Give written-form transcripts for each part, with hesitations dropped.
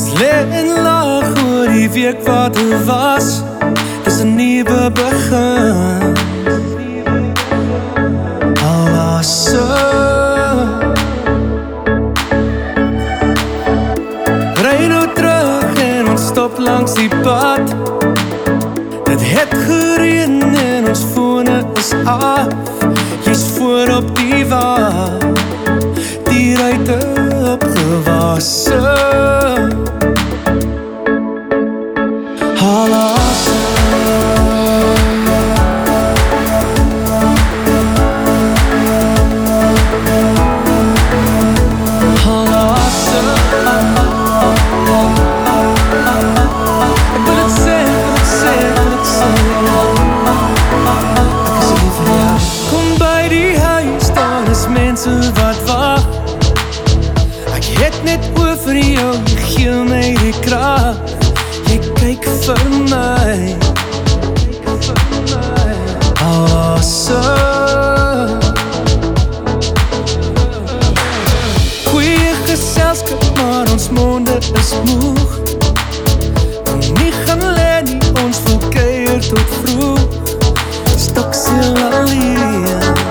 En lag oor die week wat er was. Dis 'n nuwe begin. Al was ry nou terug en ons stop langs die pad. Dit het gereën en ons fone is af. Jy's voor op die wa, die ruite opgewasse. Wat wacht, ek het net oor vir jou, jy gee my die krag, jy kyk vir my, awesome. Goeie geselskap, maar ons monde is moeg, want nie gaan lê nie, ons voel keier tot vroeg, stok stil alleen.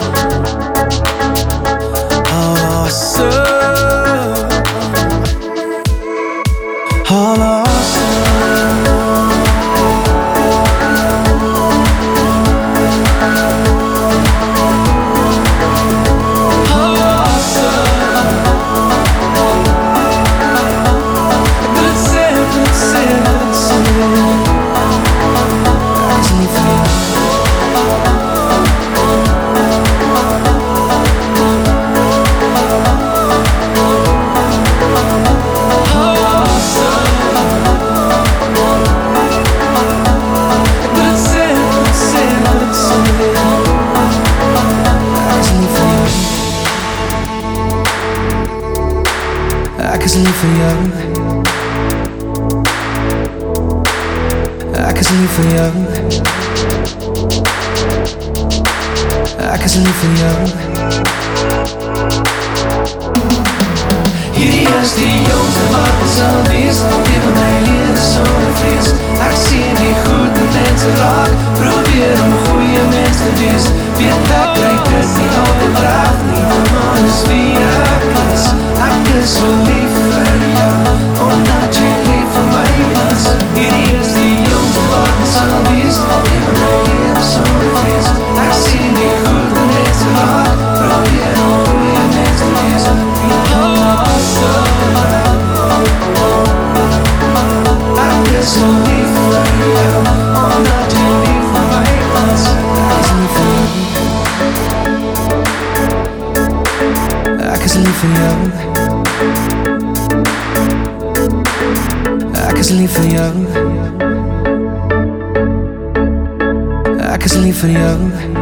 Ek is lief vir jou. Ek is lief vir jou. Ek is lief vir jou. Hierdie is die jongste wat ons sal wees. Lewe my lewe sonder vrees. Ek sien die goede mense raak, probeer om goeie mens te wees. Weet ek krijg dit nie altyd reg nie, maar dis wie ek is. Ek is so lief vir jou, omdat jy lief vir my was. Hierdie is die jongste wat ons sal wees. Lewe my lewe sonder vrees. Ek sien die goede mense raak, probeer om goeie mens te wees. Ek is so lief vir jou, omdat jy lief vir my was. Ek is lief vir jou. Ek is lief vir jou. Ek is lief vir jou.